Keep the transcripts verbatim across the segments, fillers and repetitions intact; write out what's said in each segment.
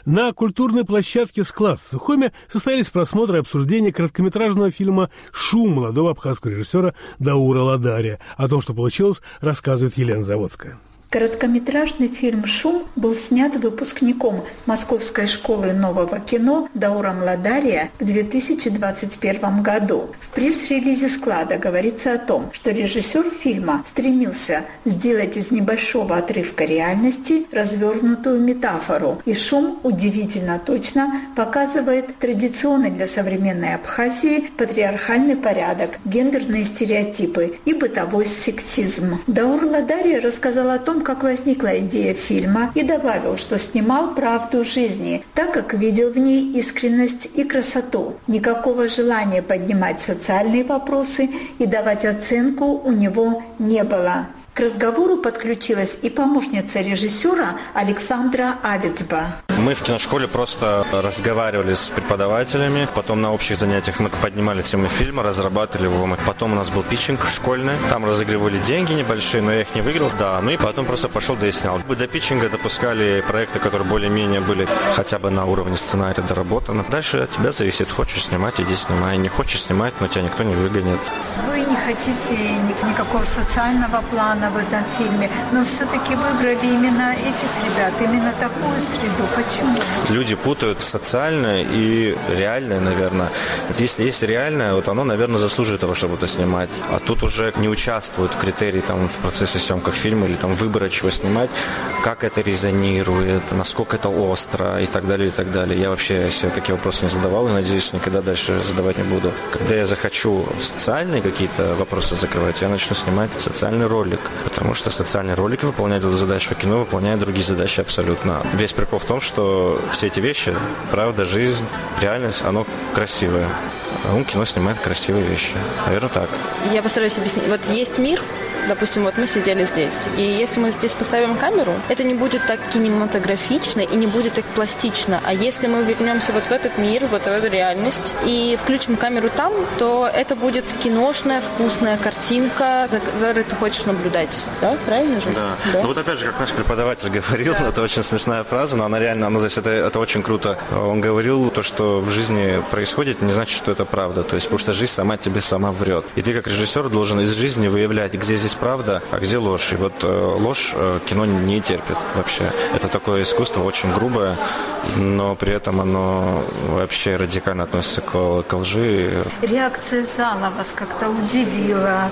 На культурной площадке «Склад» в Сухуме состоялись просмотры и обсуждения короткометражного фильма «Шум» молодого абхазского режиссера Даура Ладария. О том, что получилось, рассказывает Елена Заводская. Короткометражный фильм «Шум» был снят выпускником Московской школы нового кино Дауром Ладария в две тысячи двадцать первом году. В пресс-релизе «Склада» говорится о том, что режиссер фильма стремился сделать из небольшого отрывка реальности развернутую метафору, и «Шум» удивительно точно показывает традиционный для современной Абхазии патриархальный порядок, гендерные стереотипы и бытовой сексизм. Даур Ладария рассказал о том, как возникла идея фильма, и добавил, что снимал правду жизни, так как видел в ней искренность и красоту. Никакого желания поднимать социальные вопросы и давать оценку у него не было. К разговору подключилась и помощница режиссера Александра Авицба. Мы в киношколе просто разговаривали с преподавателями, потом на общих занятиях мы поднимали тему фильма, разрабатывали его. Потом у нас был питчинг школьный, там разыгрывали деньги небольшие, но я их не выиграл, да, ну и потом просто пошел да и снял. До питчинга допускали проекты, которые более-менее были хотя бы на уровне сценария доработаны. Дальше от тебя зависит, хочешь снимать, иди снимай, не хочешь снимать, но тебя никто не выгонит. Вы не хотите никакого социального плана в этом фильме, но все-таки выбрали именно этих ребят, именно такую среду. Почему? Люди путают социальное и реальное, наверное. Вот если есть реальное, вот оно, наверное, заслуживает того, чтобы это снимать. А тут уже не участвуют в критерии там, в процессе съемки фильма или там выбора, чего снимать, как это резонирует, насколько это остро и так далее, и так далее. Я вообще себе такие вопросы не задавал и, надеюсь, никогда дальше задавать не буду. Когда я захочу социальные какие-то вопросы закрывать, я начну снимать социальный ролик. Потому что социальные ролики выполняют эту задачу, а кино выполняет другие задачи абсолютно. Весь прикол в том, что все эти вещи, правда, жизнь, реальность, оно красивое. А он кино снимает красивые вещи. Наверное, так. Я постараюсь объяснить. Вот есть мир, допустим, вот мы сидели здесь, и если мы здесь поставим камеру, это не будет так кинематографично и не будет так пластично. А если мы вернемся вот в этот мир, вот в эту реальность, и включим камеру там, то это будет киношная, вкусная картинка, за которой ты хочешь наблюдать. Да? Правильно же? Да. да. Ну вот опять же, как наш преподаватель говорил, да. Это очень смешная фраза, но она реально, ну, то есть это, это очень круто. Он говорил, то, что в жизни происходит, не значит, что это правда. То есть, потому что жизнь сама тебе сама врет. И ты, как режиссер, должен из жизни выявлять, где здесь правда, а где ложь. И вот э, ложь э, кино не терпит вообще. Это такое искусство очень грубое, но при этом оно вообще радикально относится к, к лжи. Реакция зала вас как-то удивила.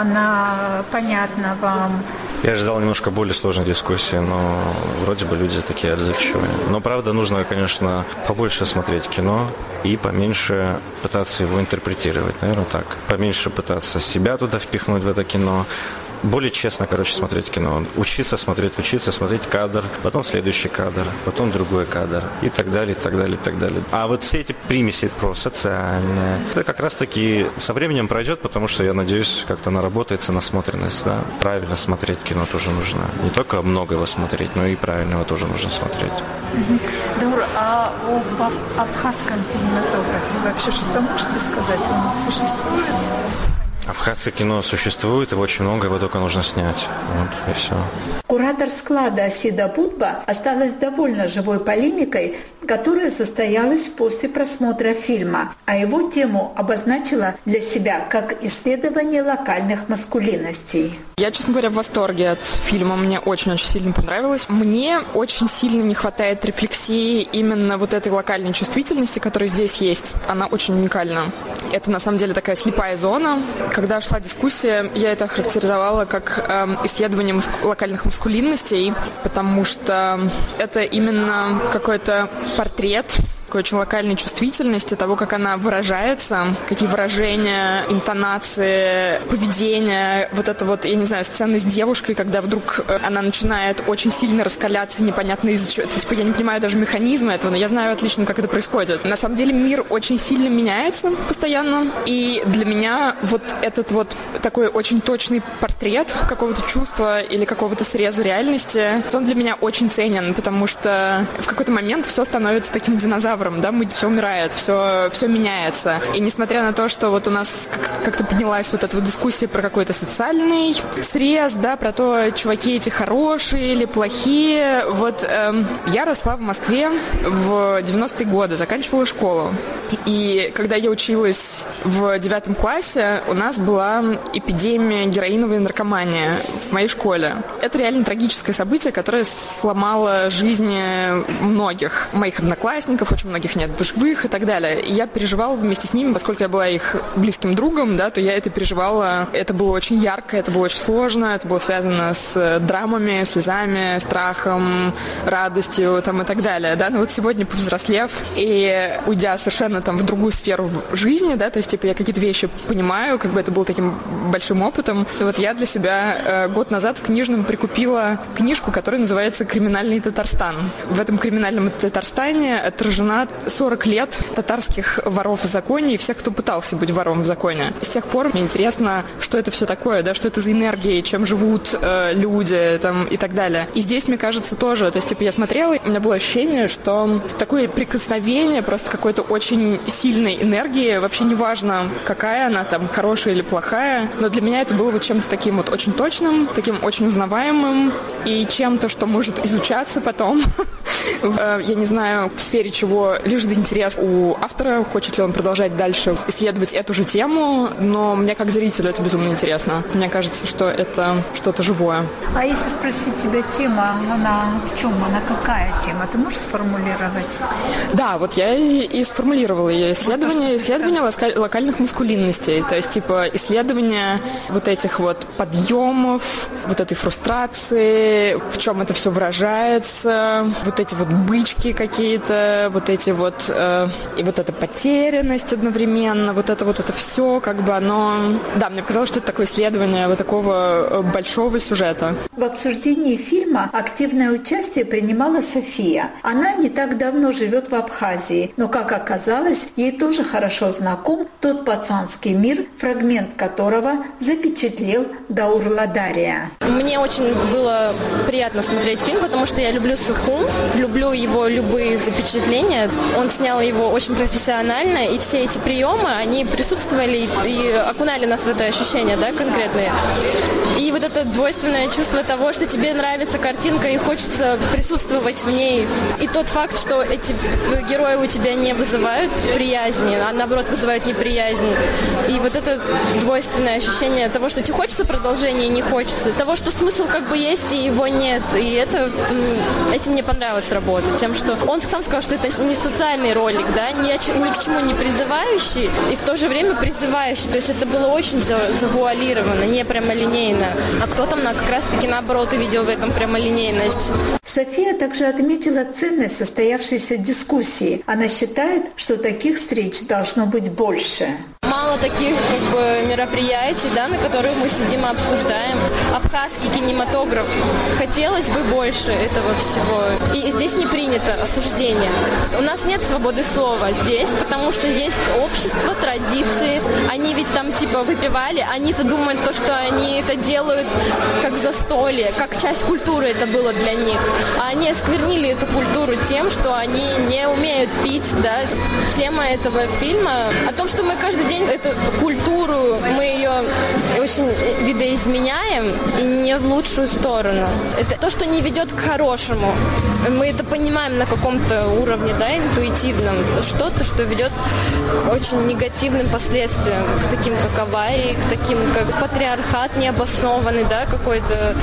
Она понятна вам? Я ожидал немножко более сложной дискуссии, но вроде бы люди такие отзывчивые. Но правда нужно, конечно, побольше смотреть кино и поменьше пытаться его интерпретировать, наверное, так. Поменьше пытаться себя туда впихнуть в это кино. Более честно, короче, смотреть кино. Учиться смотреть, учиться смотреть кадр, потом следующий кадр, потом другой кадр и так далее, и так далее, и так далее. А вот все эти примеси про социальное, это как раз-таки со временем пройдет, потому что, я надеюсь, как-то наработается насмотренность, да. Правильно смотреть кино тоже нужно. Не только много его смотреть, но и правильно его тоже нужно смотреть. Даур, а об абхазском кинематографе вообще что-то можете сказать? Он существует? Абхазское кино существует, его очень много, его только нужно снять. Вот, и все. Куратор «Склада» Асида Будба осталась довольна живой полемикой, которая состоялась после просмотра фильма, а его тему обозначила для себя как исследование локальных маскулинностей. Я, честно говоря, в восторге от фильма. Мне очень-очень сильно понравилось. Мне очень сильно не хватает рефлексии именно вот этой локальной чувствительности, которая здесь есть. Она очень уникальна. Это, на самом деле, такая слепая зона. Когда шла дискуссия, я это характеризовала как э, исследование муск- локальных маскулинностей, потому что это именно какой-то портрет очень локальной чувствительности, того, как она выражается, какие выражения, интонации, поведение, вот это вот, я не знаю, сцена с девушкой, когда вдруг она начинает очень сильно раскаляться, непонятно из-за чего. Типа, я не понимаю даже механизма этого, но я знаю отлично, как это происходит. На самом деле мир очень сильно меняется постоянно, и для меня вот этот вот такой очень точный портрет какого-то чувства или какого-то среза реальности, он для меня очень ценен, потому что в какой-то момент все становится таким динозавром, динозавром, да, мы, все умирает, все, все меняется. И несмотря на то, что вот у нас как-то поднялась вот эта вот дискуссия про какой-то социальный срез, да, про то, чуваки эти хорошие или плохие. Вот эм, я росла в Москве в девяностые годы, заканчивала школу. И когда я училась в девятом классе, у нас была эпидемия героиновой наркомании в моей школе. Это реально трагическое событие, которое сломало жизни многих моих одноклассников, очень многих нет в живых и так далее. И я переживала вместе с ними, поскольку я была их близким другом, да, то я это переживала. Это было очень ярко, это было очень сложно, это было связано с драмами, слезами, страхом, радостью там, и так далее. Да? Но вот сегодня, повзрослев и уйдя совершенно там, в другую сферу жизни, да, то есть типа, я какие-то вещи понимаю, как бы это было таким большим опытом. И вот я для себя э, год назад в книжном прикупила книжку, которая называется «Криминальный Татарстан». В этом криминальном Татарстане отражена сорок лет татарских воров в законе и всех, кто пытался быть вором в законе. И с тех пор мне интересно, что это все такое, да, что это за энергии, чем живут э, люди там, и так далее. И здесь, мне кажется, тоже, то есть типа, я смотрела, у меня было ощущение, что такое прикосновение просто какой-то очень сильной энергии, вообще не важно, какая она, там, хорошая или плохая, но для меня это было вот чем-то таким вот очень точным, таким очень узнаваемым и чем-то, что может изучаться потом. Я не знаю, в сфере чего лежит интерес у автора, хочет ли он продолжать дальше исследовать эту же тему, но мне как зрителю это безумно интересно. Мне кажется, что это что-то живое. А если спросить тебя, тема, она в чем, она какая тема? Ты можешь сформулировать? Да, вот я и сформулировала ее исследование, исследование локальных маскулинностей, то есть типа исследование вот этих вот подъемов, вот этой фрустрации, в чем это все выражается, вот эти вот бычки какие-то, вот эти вот э, и вот эта потерянность одновременно, вот это вот это все, как бы оно... Да, мне показалось, что это такое исследование вот такого большого сюжета. В обсуждении фильма активное участие принимала София. Она не так давно живет в Абхазии, но, как оказалось, ей тоже хорошо знаком тот пацанский мир, фрагмент которого запечатлел Даур Ладария. Мне очень было приятно смотреть фильм, потому что я люблю Сухум, люблю его любые запечатления. Он снял его очень профессионально, и все эти приемы, они присутствовали и окунали нас в это ощущение, да, конкретные. И вот это двойственное чувство того, что тебе нравится картинка и хочется присутствовать в ней. И тот факт, что эти герои у тебя не вызывают приязни, а наоборот вызывают неприязнь. И вот это двойственное ощущение того, что тебе хочется продолжения и не хочется. Того, что смысл как бы есть и его нет. И это, этим мне понравилось работать. Тем, что он сам сказал, что это не социальный ролик, да, ни, о чем, ни к чему не призывающий и в то же время призывающий. То есть это было очень завуалировано, не прямолинейно. А кто-то как раз-таки наоборот увидел в этом прямолинейность. София также отметила ценность состоявшейся дискуссии. Она считает, что таких встреч должно быть больше. Мало таких как бы мероприятий, да, на которых мы сидим и обсуждаем. Абхазский кинематограф. Хотелось бы больше этого всего. И здесь не принято осуждение. У нас нет свободы слова здесь, потому что здесь общество, традиции. Они ведь там типа выпивали, они-то думают, то, что они это делают как застолье, как часть культуры это было для них. А они осквернили эту культуру тем, что они не умеют пить, да. Тема этого фильма о том, что мы каждый день эту культуру, мы ее очень видоизменяем и не в лучшую сторону. Это то, что не ведет к хорошему. Мы это понимаем на каком-то уровне, да, интуитивном. Что-то, что ведет к очень негативным последствиям, к таким, как аварии, к таким, как патриархат необоснованный, да, какое-то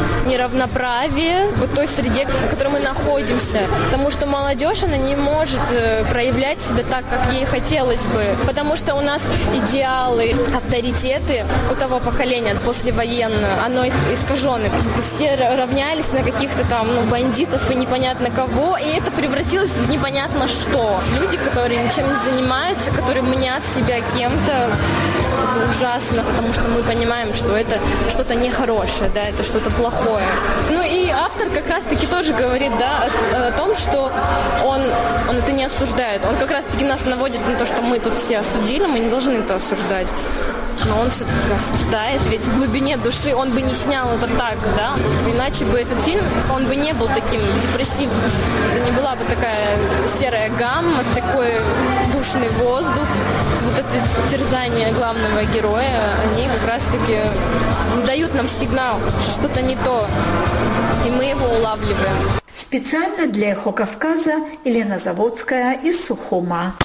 неравноправие в той среде, в которой мы находимся. Потому что молодежь, она не может проявлять себя так, как ей хотелось бы. Потому что у нас идеалы, авторитеты у того поколения послевоенного, оно искажено. Все равнялись на каких-то там ну, бандитов и непонятно кого, и это превратилось в непонятно что. Люди, которые ничем не занимаются, которые мнят себя кем-то, это ужасно, потому что мы понимаем, что это что-то нехорошее, да, это что-то плохое. Ну и автор как раз-таки тоже говорит, да, о, о том, что он, он это не осуждает. Он как раз-таки нас наводит на то, что мы тут все осудили, мы не должны это осуждать. Но он все-таки осуждает, ведь в глубине души он бы не снял это так, да? Иначе бы этот фильм, он бы не был таким депрессивным. Это не была бы такая серая гамма, такой душный воздух, вот это терзание главного героя, они как раз-таки дают нам сигнал, что что-то не то, и мы его улавливаем. Специально для «Эхо Кавказа» Елена Заводская из Сухума.